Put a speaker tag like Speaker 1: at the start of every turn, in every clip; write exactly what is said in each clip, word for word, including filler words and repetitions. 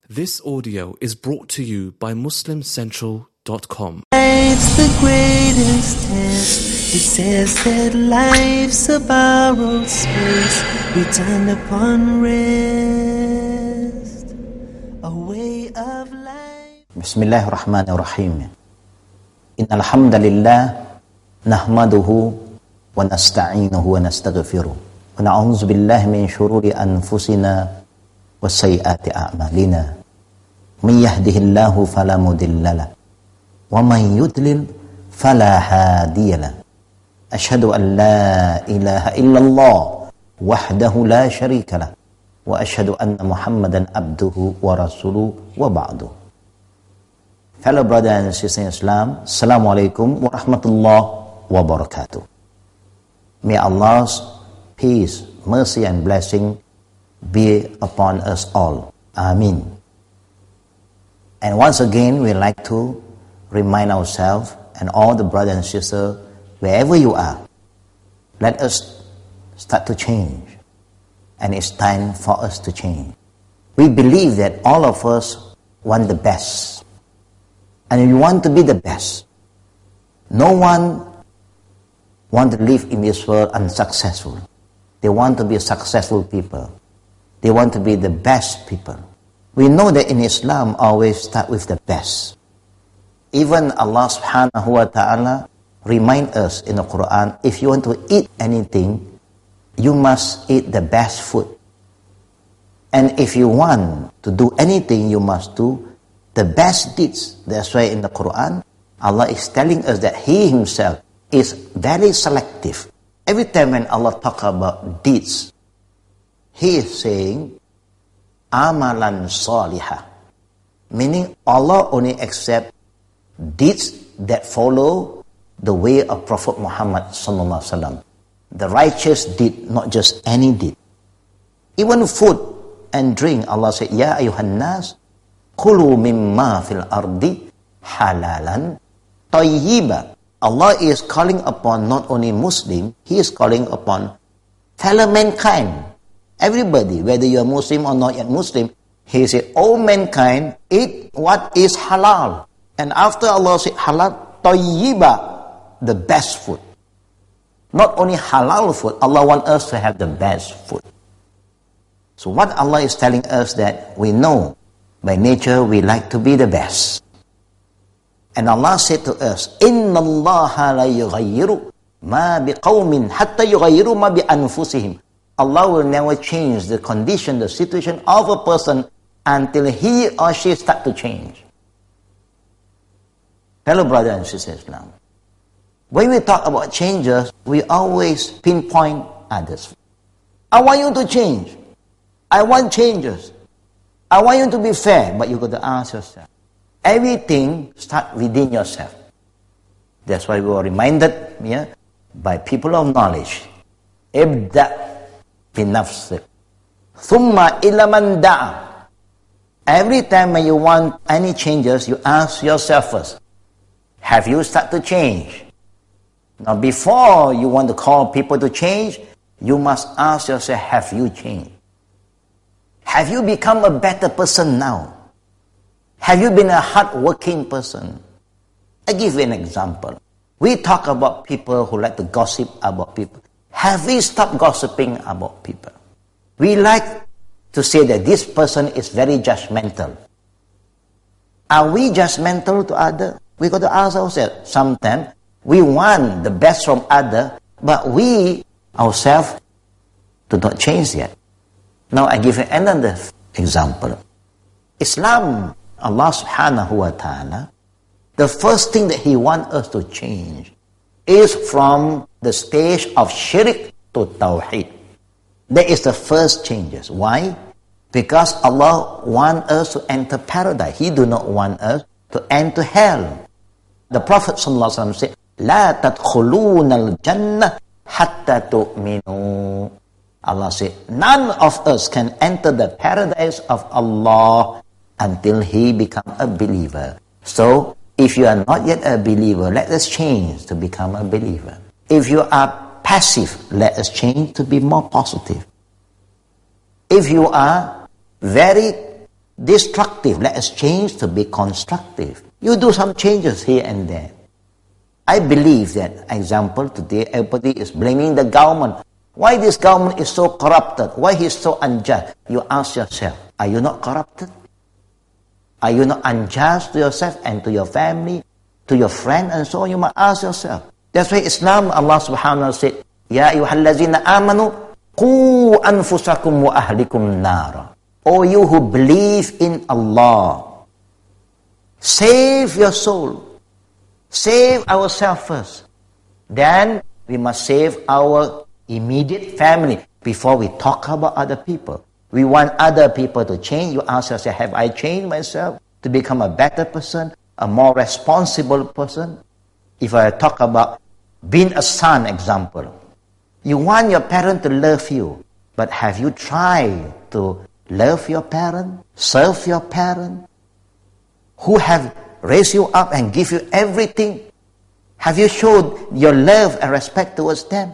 Speaker 1: This audio is brought to you by Muslim Central dot com.
Speaker 2: Life's the greatest test. It says that life's a borrowed space, returned upon rest, a way of life.
Speaker 3: Bismillahirrahmanirrahim. Innal hamdalillah nahmaduhu wa nasta'inuhu wa nastaghfiruh. Wa na'udzu billahi min shururi anfusina wa sayyiati a'malina. May yahdihillahu fala mudilla lahu wa man yudlil fala hadiya lahu. Ashhadu an la ilaha illallah wahdahu la sharika lahu wa ashhadu anna Muhammadan abduhu wa rasuluhu wa ba'du. Fellow brothers and sisters in Islam, Assalamu alaikum wa rahmatullahi wa barakatuh. May Allah's peace, mercy and blessing be upon us all. Ameen. And once again, we like to remind ourselves and all the brothers and sisters, wherever you are, let us start to change. And it's time for us to change. We believe that all of us want the best. And we want to be the best. No one wants to live in this world unsuccessful. They want to be successful people. They want to be the best people. We know that in Islam always start with the best. Even Allah subhanahu wa ta'ala remind us in the Quran, if you want to eat anything, you must eat the best food. And if you want to do anything, you must do the best deeds. That's why in the Quran, Allah is telling us that He Himself is very selective. Every time when Allah talk about deeds, He is saying, amalan salihah, meaning Allah only accept deeds that follow the way of Prophet Muhammad sallallahu alaihi wasallam. The righteous deed, not just any deed. Even food and drink, Allah said, Ya ayuhan nas, kulu mimma fil ardi halalan tayyiba. Allah is calling upon not only Muslim, He is calling upon fellow mankind. Everybody, whether you are Muslim or not yet Muslim, He said, all mankind, eat what is halal. And after Allah said halal, tayyiba, the best food. Not only halal food, Allah wants us to have the best food. So what Allah is telling us that we know, by nature we like to be the best. And Allah said to us, Inna Allaha la yughayyiru ma biqawmin hatta yughayyiru ma bi anfusihim. Allah will never change the condition, the situation of a person until he or she start to change. Fellow brothers and sisters in Islam, when we talk about changes, we always pinpoint others. I want you to change. I want changes. I want you to be fair, but you got to ask yourself. Everything starts within yourself. That's why we were reminded yeah, by people of knowledge. Ibda' binafsik. Thumma ila man da'a. Every time when you want any changes, you ask yourself first, have you started to change? Now before you want to call people to change, you must ask yourself, have you changed? Have you become a better person now? Have you been a hard-working person? I give you an example. We talk about people who like to gossip about people. Have we stopped gossiping about people? We like to say that this person is very judgmental. Are we judgmental to others? We got to ask ourselves. Sometimes we want the best from others, but we ourselves do not change yet. Now I give you another example. Islam, Allah subhanahu wa ta'ala, the first thing that He wants us to change is from the stage of shirk to tawheed. That is the first changes. Why? Because Allah wants us to enter paradise. He do not want us to enter hell. The Prophet sallallahu alaihi wasallam said, La tadkhuluna al-jannah hatta tu'minu. Allah said, none of us can enter the paradise of Allah until he become a believer. So, if you are not yet a believer, let us change to become a believer. If you are passive, let us change to be more positive. If you are very destructive. Let us change to be constructive. You do some changes here and there. I believe that, example, today everybody is blaming the government. Why this government is so corrupted? Why he is so unjust? You ask yourself, are you not corrupted? Are you not unjust to yourself and to your family, to your friend and so on? You must ask yourself. That's why Islam, Allah subhanahu wa ta'ala said, Ya ayyuhallazina amanu, qu anfusakum wa ahlikum nara. O you who believe in Allah, save your soul. Save ourselves first. Then we must save our immediate family before we talk about other people. We want other people to change. You ask yourself, have I changed myself to become a better person, a more responsible person? If I talk about being a son, example, you want your parent to love you, but have you tried to love your parent, serve your parent, who have raised you up and give you everything? Have you showed your love and respect towards them?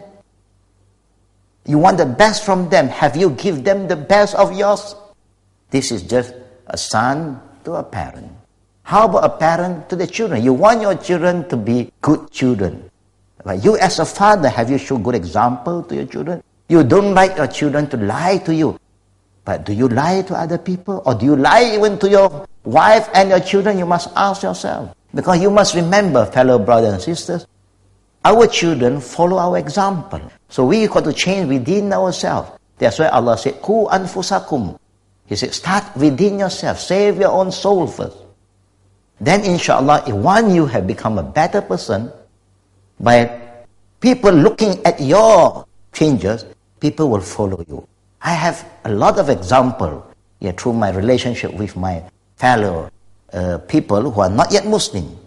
Speaker 3: You want the best from them. Have you give them the best of yours? This is just a son to a parent. How about a parent to the children? You want your children to be good children. But you as a father, have you shown good example to your children? You don't like your children to lie to you. But do you lie to other people? Or do you lie even to your wife and your children? You must ask yourself. Because you must remember, fellow brothers and sisters, our children follow our example. So we got to change within ourselves. That's why Allah said, Ku anfusakum. He said, start within yourself. Save your own soul first. Then inshallah, if one you have become a better person, by people looking at your changes, people will follow you. I have a lot of examples yeah, through my relationship with my fellow uh, people who are not yet Muslim.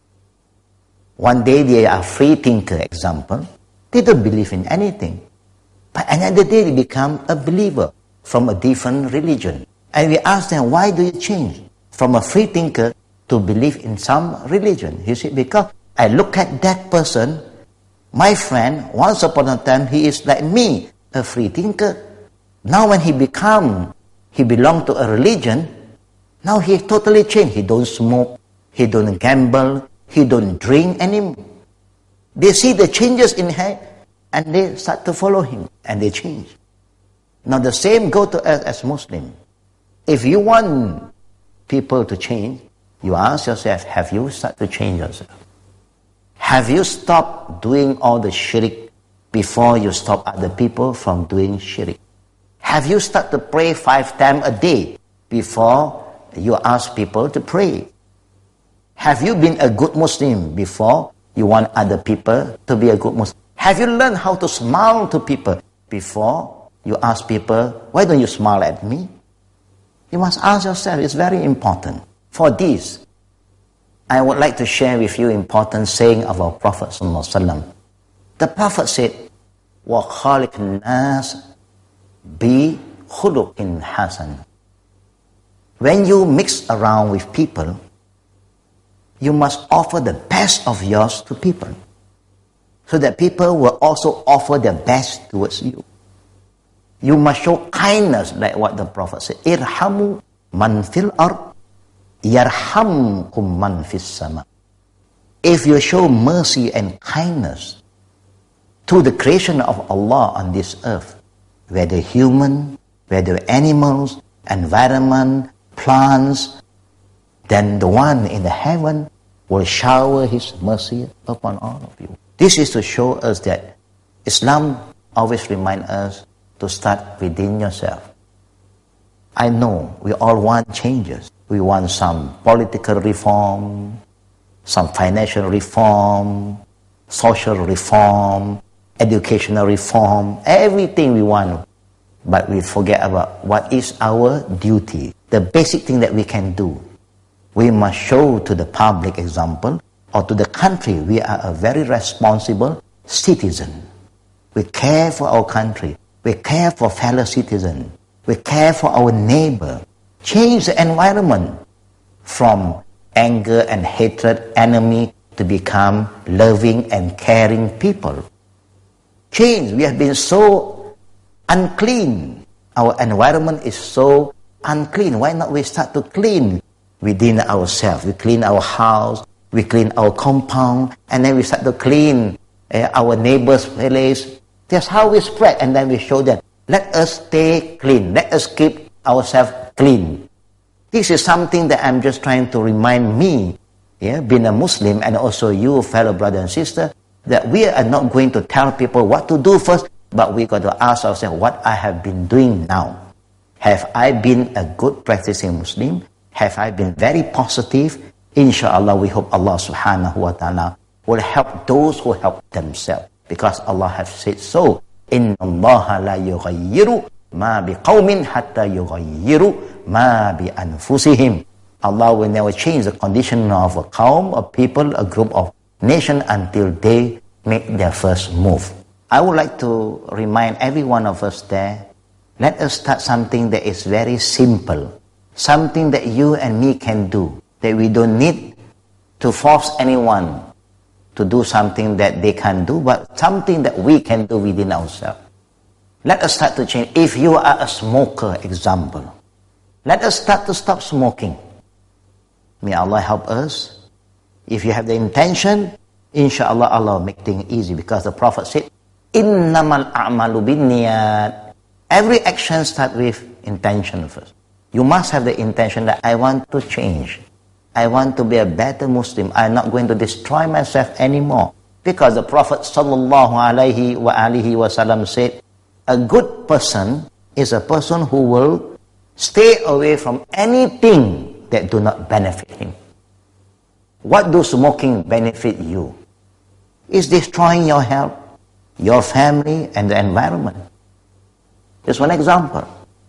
Speaker 3: One day they are free thinker, example. They don't believe in anything. But another day they become a believer from a different religion. And we ask them, why do you change from a free thinker to believe in some religion? He said, because I look at that person, my friend, once upon a time he is like me, a free thinker. Now when he become, he belong to a religion, now he totally changed. He don't smoke, he don't gamble, he don't drink anymore. They see the changes in him and they start to follow him and they change. Now the same go to us as Muslims. If you want people to change, you ask yourself, have you started to change yourself? Have you stopped doing all the shirk before you stop other people from doing shirk? Have you started to pray five times a day before you ask people to pray? Have you been a good Muslim before you want other people to be a good Muslim? Have you learned how to smile to people before you ask people, why don't you smile at me? You must ask yourself, it's very important. For this, I would like to share with you important saying of our Prophet ﷺ. The Prophet said, وَخَالِقِ النَّاسِ بِخُلُقٍ حَسَنٍ. When you mix around with people, you must offer the best of yours to people, so that people will also offer their best towards you. You must show kindness, like what the Prophet said, Irhamu man fil ard, yarhamkum man fis sama. If you show mercy and kindness to the creation of Allah on this earth, whether human, whether animals, environment, plants, then the one in the heaven will shower His mercy upon all of you. This is to show us that Islam always reminds us to start within yourself. I know we all want changes. We want some political reform, some financial reform, social reform, educational reform, everything we want. But we forget about what is our duty, the basic thing that we can do. We must show to the public example or to the country we are a very responsible citizen. We care for our country. We care for fellow citizens. We care for our neighbor. Change the environment from anger and hatred, enemy, to become loving and caring people. Change. We have been so unclean. Our environment is so unclean. Why not we start to clean within ourselves? We clean our house, we clean our compound, and then we start to clean uh, our neighbor's place. That's how we spread, and then we show them, let us stay clean. Let us keep ourselves clean. This is something that I'm just trying to remind me, yeah, being a Muslim, and also you, fellow brother and sister, that we are not going to tell people what to do first, but we got to ask ourselves what I have been doing now. Have I been a good practicing Muslim? Have I been very positive? Inshallah, we hope Allah subhanahu wa ta'ala will help those who help themselves. Because Allah has said so. Inna Allah la yughayyiru ma biqawmin hatta yughayyiru ma bi anfusihim. Allah will never change the condition of a qawm, a people, a group of nation until they make their first move. I would like to remind every one of us there, let us start something that is very simple. Something that you and me can do. That we don't need to force anyone to do something that they can do, but something that we can do within ourselves. Let us start to change. If you are a smoker, example, let us start to stop smoking. May Allah help us. If you have the intention, inshallah, Allah will make things easy, because the Prophet said, Innamal a'malu binniyat. Every action starts with intention first. You must have the intention that I want to change. I want to be a better Muslim. I'm not going to destroy myself anymore. Because the Prophet sallallahu alaihi wa alihi wasallam said, a good person is a person who will stay away from anything that do not benefit him. What do smoking benefit you? It's destroying your health, your family, and the environment. Just one example.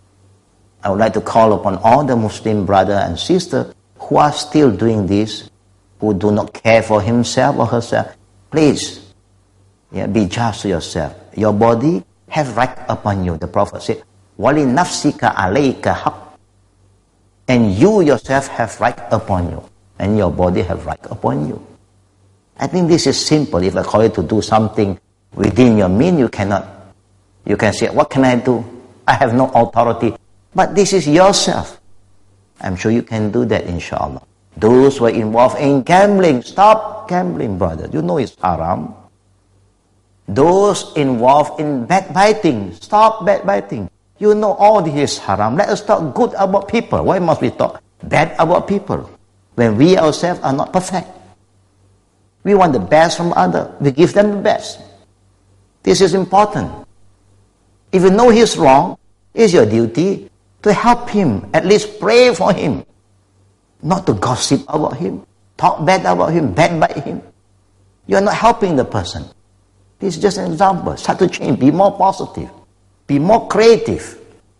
Speaker 3: I would like to call upon all the Muslim brother and sister who are still doing this, who do not care for himself or herself. Please, yeah, be just to yourself. Your body have right upon you. The Prophet said, Wali nafsika alayka haq. And you yourself have right upon you. And your body have right upon you. I think this is simple. If I call you to do something within your means, you cannot. You can say, what can I do? I have no authority. But this is yourself. I'm sure you can do that, inshallah. Those who are involved in gambling, stop gambling, brother. You know it's haram. Those involved in backbiting, stop backbiting. You know all this is haram. Let us talk good about people. Why must we talk bad about people when we ourselves are not perfect? We want the best from others. We give them the best. This is important. If you know he's wrong, it's your duty to help him, at least pray for him. Not to gossip about him, talk bad about him, backbite him. You are not helping the person. This is just an example. Start to change. Be more positive. Be more creative.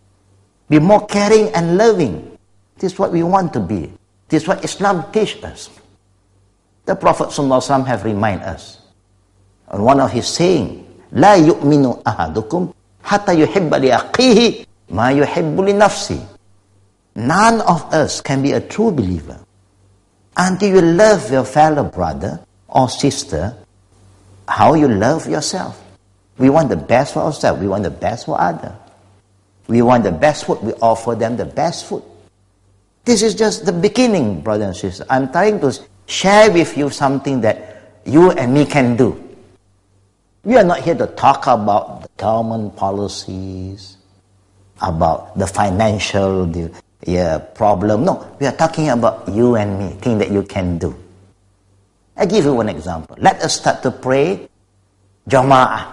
Speaker 3: Be more caring and loving. This is what we want to be. This is what Islam teaches us. The Prophet ﷺ have reminded us. On one of his saying, La yu'minu ahadukum hatta yuhibba li aqihi ma yuhibbu li nafsi. None of us can be a true believer until you love your fellow brother or sister how you love yourself. We want the best for ourselves. We want the best for others. We want the best food. We offer them the best food. This is just the beginning, brothers and sisters. I'm trying to share with you something that you and me can do. We are not here to talk about the government policies, about the financial the, yeah, problem. No, we are talking about you and me, things that you can do. I give you one example. Let us start to pray Jama'ah.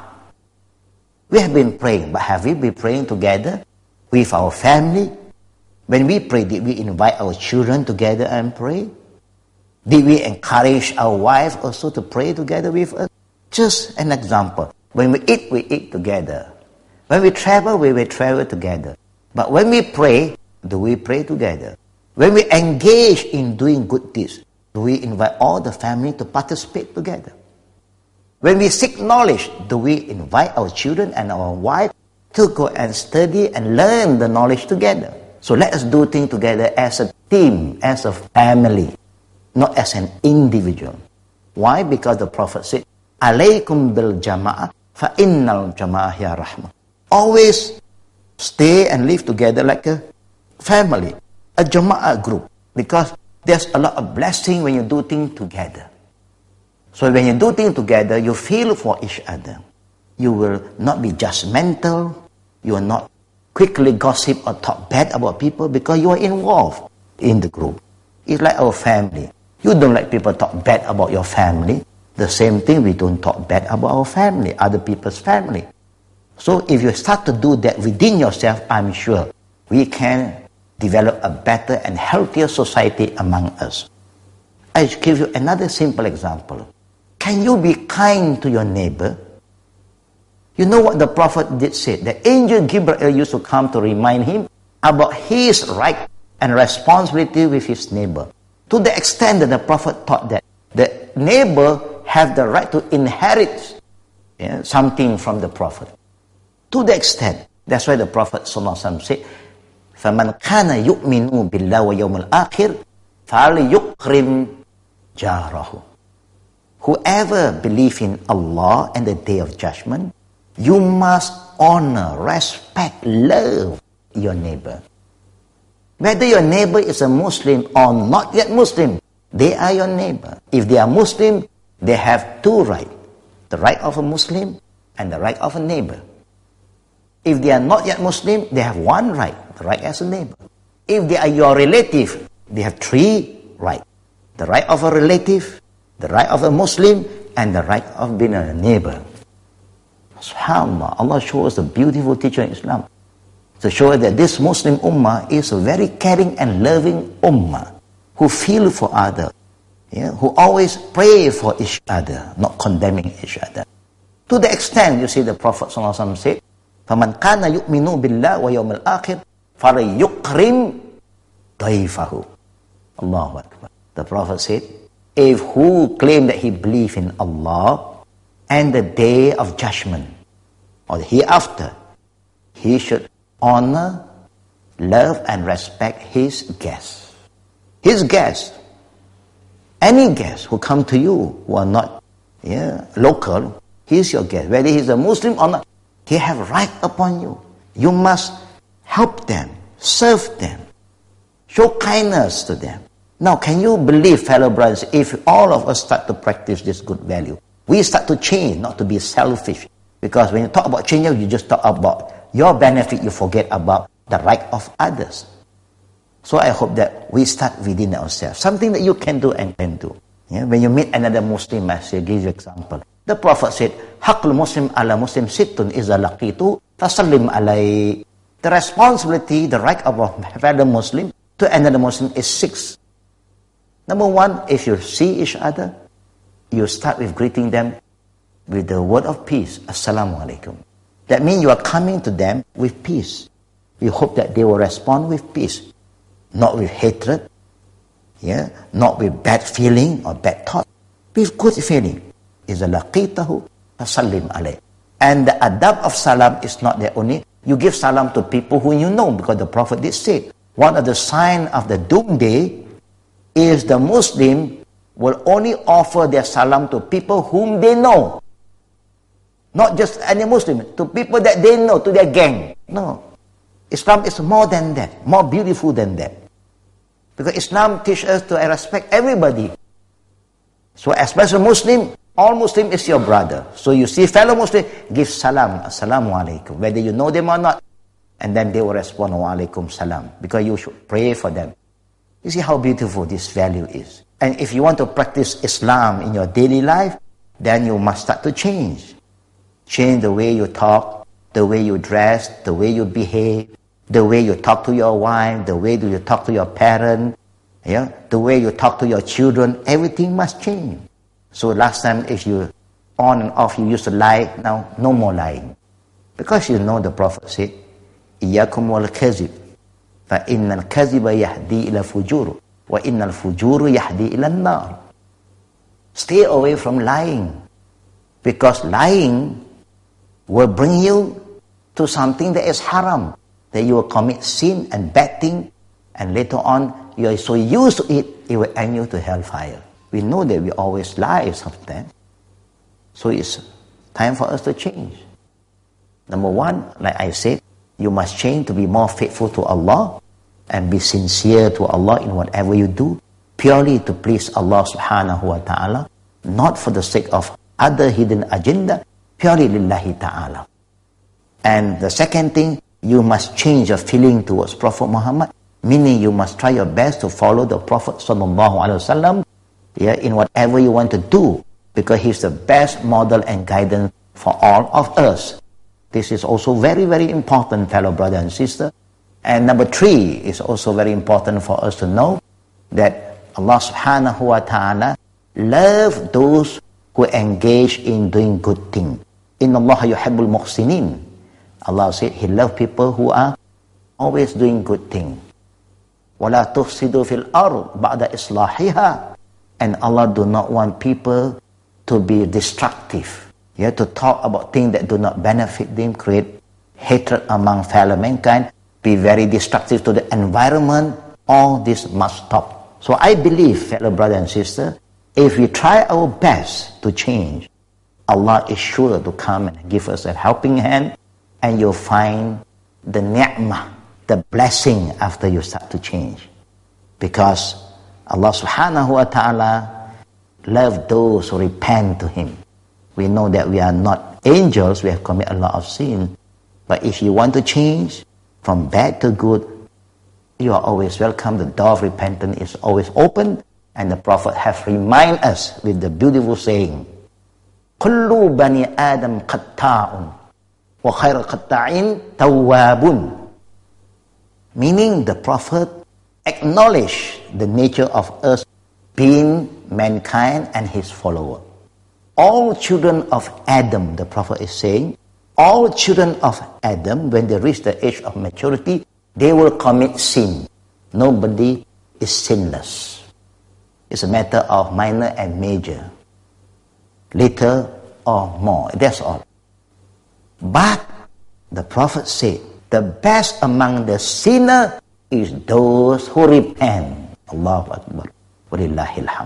Speaker 3: We have been praying, but have we been praying together with our family? When we pray, did we invite our children together and pray? Did we encourage our wife also to pray together with us? Just an example. When we eat, we eat together. When we travel, we will travel together. But when we pray, do we pray together? When we engage in doing good deeds, do we invite all the family to participate together? When we seek knowledge, do we invite our children and our wife to go and study and learn the knowledge together? So let us do things together as a team, as a family, not as an individual. Why? Because the Prophet said, Alaykum bil jama'ah fa innal jama'ah ya rahmah. Always stay and live together like a family, a jama'ah group, because there's a lot of blessing when you do things together. So when you do things together, you feel for each other. You will not be judgmental. You will not quickly gossip or talk bad about people because you are involved in the group. It's like our family. You don't like people talk bad about your family. The same thing, we don't talk bad about our family, other people's family. So if you start to do that within yourself, I'm sure we can develop a better and healthier society among us. I'll give you another simple example. Can you be kind to your neighbor? You know what the Prophet did say? The angel Gabriel used to come to remind him about his right and responsibility with his neighbor. To the extent that the Prophet taught that the neighbor have the right to inherit yeah, something from the Prophet. To the extent, that's why the Prophet ﷺ said, فَمَنْ كَانَ يُؤْمِنُ بِاللَّهِ وَيَوْمِ الْآخِرِ فَلْيُكْرِمْ جَارَهُ. Whoever believes in Allah and the Day of Judgment, you must honor, respect, love your neighbor. Whether your neighbor is a Muslim or not yet Muslim, they are your neighbor. If they are Muslim, they have two rights. The right of a Muslim and the right of a neighbor. If they are not yet Muslim, they have one right, the right as a neighbor. If they are your relative, they have three rights. The right of a relative, the right of a Muslim, and the right of being a neighbor. SubhanAllah, Allah shows us a beautiful teacher in Islam to show that this Muslim ummah is a very caring and loving ummah who feel for others, yeah, who always pray for each other, not condemning each other. To the extent, you see, the Prophet ﷺ said, فَمَنْ كَانَ يُؤْمِنُ بِاللَّهِ وَيَوْمِ الْآخِرِ فَلْيُكْرِمْ ضَيْفَهُ. Allahu Akbar. The Prophet said, if who claim that he believes in Allah and the Day of Judgment, or the hereafter, he should honor, love, and respect his guests. His guests, any guest who come to you who are not yeah, local, he's your guest. Whether he's a Muslim or not, he have right upon you. You must help them, serve them, show kindness to them. Now, can you believe, fellow brothers, if all of us start to practice this good value, we start to change, not to be selfish. Because when you talk about change, you just talk about your benefit, you forget about the right of others. So I hope that we start within ourselves. Something that you can do and can do. Yeah? When you meet another Muslim, I say, give you an example. The Prophet said, Haqqul Muslim ala Muslim sittun iza laqitu fasallim alay. The responsibility, the right of a fellow Muslim to another Muslim is six. Number one, if you see each other, you start with greeting them with the word of peace. Assalamu alaikum. That means you are coming to them with peace. We hope that they will respond with peace. Not with hatred, yeah, not with bad feeling or bad thought. With good feeling. إِذَا لَقِيتَهُ فَسَلِّمْ عَلَيْهِ. And the adab of salam is not that only you give salam to people who you know, because the Prophet did say, one of the signs of the doomsday is the Muslim will only offer their salam to people whom they know. Not just any Muslim, to people that they know, to their gang. No. Islam is more than that, more beautiful than that. Because Islam teaches us to respect everybody. So as a Muslim, all Muslim is your brother. So you see fellow Muslim, give salam, assalamu alaikum, whether you know them or not. And then they will respond, wa alaikum salam, because you should pray for them. You see how beautiful this value is. And if you want to practice Islam in your daily life, then you must start to change. Change the way you talk, the way you dress, the way you behave, the way you talk to your wife, the way you talk to your parent, yeah, the way you talk to your children. Everything must change. So last time, if you on and off you used to lie, now no more lying. Because you know the Prophet said, إِيَّاكُمْ وَالْكَذِبِ فَإِنَّ الْكَذِبَ يَهْدِي إِلَى الْفُجُورِ وَإِنَّ الْفُجُورُ يَهْدِي إِلَى النَّارِ. Stay away from lying. Because lying will bring you to something that is haram. That you will commit sin and bad thing. And later on, you are so used to it, it will end you to hellfire. We know that we always lie sometimes. So it's time for us to change. Number one, like I said, you must change to be more faithful to Allah and be sincere to Allah in whatever you do, purely to please Allah subhanahu wa ta'ala, not for the sake of other hidden agenda, purely lillahi ta'ala. And the second thing, you must change your feeling towards Prophet Muhammad, meaning you must try your best to follow the Prophet sallallahu alaihi wasallam, yeah, in whatever you want to do, because he's the best model and guidance for all of us. This is also very, very important, fellow brother and sister. And number three is also very important for us to know that Allah subhanahu wa ta'ala loves those who engage in doing good things. Inna Allah yuhibbul muhsinin. Allah said He loves people who are always doing good things. وَلَا تُفْسِدُوا فِي الْأَرْضِ بَعْدَ إِصْلَاحِهَا. And Allah do not want people to be destructive. You have to talk about things that do not benefit them, create hatred among fellow mankind, be very destructive to the environment. All this must stop. So I believe, fellow brother and sister, if we try our best to change, Allah is sure to come and give us a helping hand, and you'll find the ni'mah, the blessing after you start to change. Because Allah subhanahu wa ta'ala loves those who repent to Him. We know that we are not angels, we have committed a lot of sin. But if you want to change from bad to good, you are always welcome. The door of repentance is always open. And the Prophet has reminded us with the beautiful saying, كُلُّ بَنِي آدَمْ قَطَّاعٌ وَخَيْرَ قَطَّاعٍ تَوَّابٌ. Meaning the Prophet acknowledged the nature of us being mankind and his follower. All children of Adam, the Prophet is saying, all children of Adam, when they reach the age of maturity, they will commit sin. Nobody is sinless. It's a matter of minor and major, little or more, that's all. But the Prophet said, the best among the sinners is those who repent. Allahu Akbar. Walillahil hamd.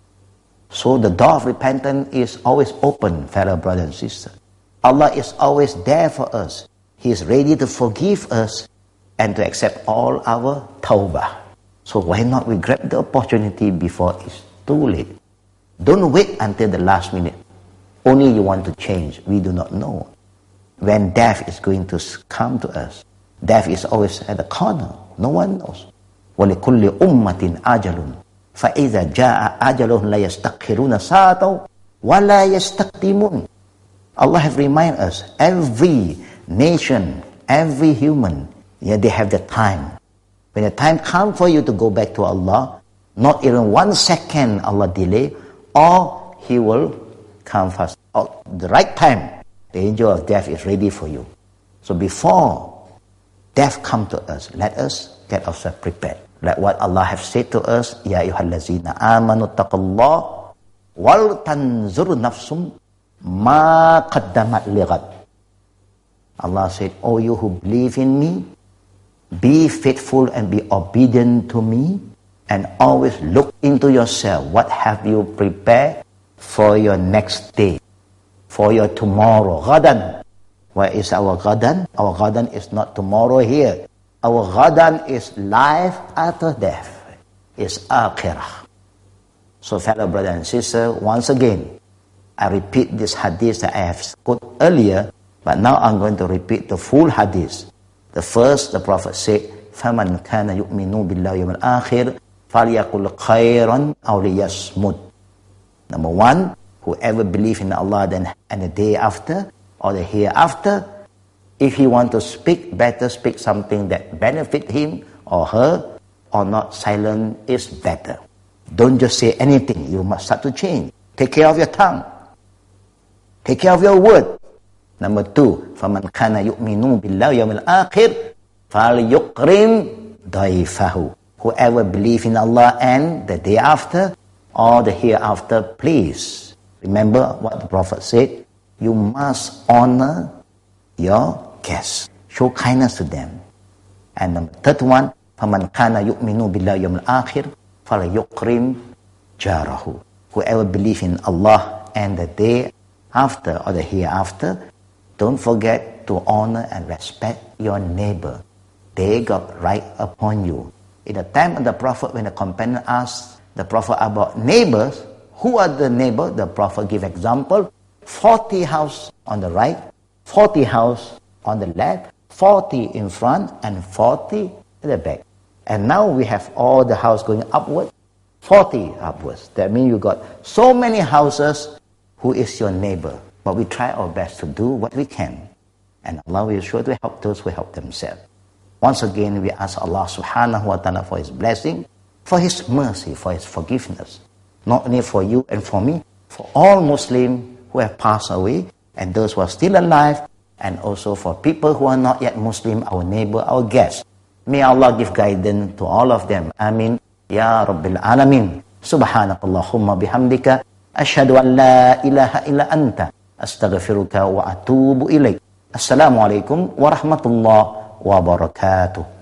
Speaker 3: So the door of repentance is always open, fellow brother and sister. Allah is always there for us. He is ready to forgive us and to accept all our tawbah. So why not we grab the opportunity before it's too late? Don't wait until the last minute. Only you want to change. We do not know when death is going to come to us. Death is always at the corner. No one knows. وَلِكُلِّ أُمَّةٍ أَجَلٌ فَإِذَا جَاءَ أَجَلُهُمْ لَا يَسْتَأْخِرُونَ سَاعَةً وَلَا يَسْتَقْدِمُونَ. Allah have reminded us, every nation, every human, yeah, they have the time. When the time comes for you to go back to Allah, not even one second Allah delay, or He will come fast. At the right time, the angel of death is ready for you. So before death come to us, let us get ourselves prepared. Like what Allah have said to us, Ya ayyuhallazina amanu taqallah wal tanzur nafsum ma qaddamat lighad. Allah said, oh, you who believe in me, be faithful and be obedient to me, and always look into yourself. What have you prepared for your next day, for your tomorrow? Ghadan. Where is our ghadan? Our ghadan is not tomorrow here. Our ghadan is life after death. It's akhirah. So fellow brother and sister, once again, I repeat this hadith that I have quoted earlier, but now I'm going to repeat the full hadith. The first, the Prophet said, فَمَنْ كَانَ يُؤْمِنُ بِاللَّهِ يَوْمَ الْآخِرِ فَلْيَقُلْ خَيْرًا أَوْ لِيَصْمُتْ. Number one, whoever believes in Allah then and the day after, or the hereafter, if he want to speak, better speak something that benefit him or her, or not, silent is better. Don't just say anything. You must start to change. Take care of your tongue. Take care of your word. Number two, فَمَنْ كَانَ يُؤْمِنُ بِاللَّهِ يَوْمِ الْآخِرِ فَلْيُقْرِمْ ضَيْفَهُ. Whoever believes in Allah and the day after or the hereafter, please remember what the Prophet said. You must honor your guests. Show kindness to them. And the third one, فَمَنْ كَانَ يُؤْمِنُ بِاللَّهِ يَوْمِ الْآخِرِ فَلْيُقْرِمْ جَارَهُ. Whoever believes in Allah and the day after or the hereafter, don't forget to honor and respect your neighbor. they got right upon you. In the time of the Prophet, when the companion asked the Prophet about neighbors, who are the neighbors? The Prophet give example, forty house on the right, forty house on the left, forty in front, and forty at the back. And now we have all the house going upward, forty upwards. That means you got so many houses who is your neighbor. But we try our best to do what we can. And Allah will sure to help those who help themselves. Once again, we ask Allah subhanahu wa ta'ala for His blessing, for His mercy, for His forgiveness. Not only for you and for me, for all Muslims who have passed away, and those who are still alive, and also for people who are not yet Muslim, our neighbor, our guests. May Allah give guidance to all of them. Amin. Ya Rabbil Alamin. Subhanakallahumma bihamdika. Ashhadu an la ilaha illa anta. Astaghfiruka wa atubu ilaik. Assalamualaikum warahmatullahi wabarakatuh.